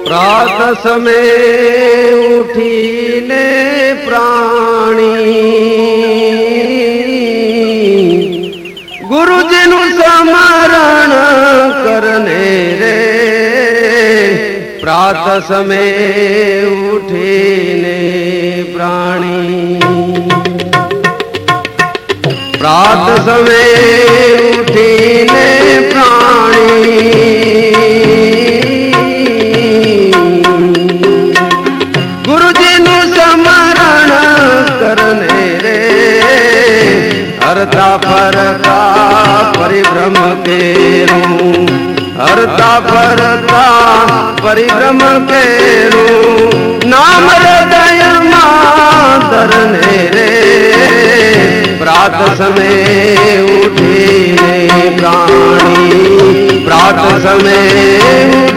प्रात समय उठीने प्राणी गुरुजी नु स्मरण करने रे। प्रात समय उठीने प्राणी प्रात समय उठीने प्राणी गुरुजी नु स्मरण करने रे। हरता फरता परिभ्रम केरू हरता फरता परिभ्रम केरू नाम हृदय धरने रे। प्रात समय उठीने प्राणी प्रात समय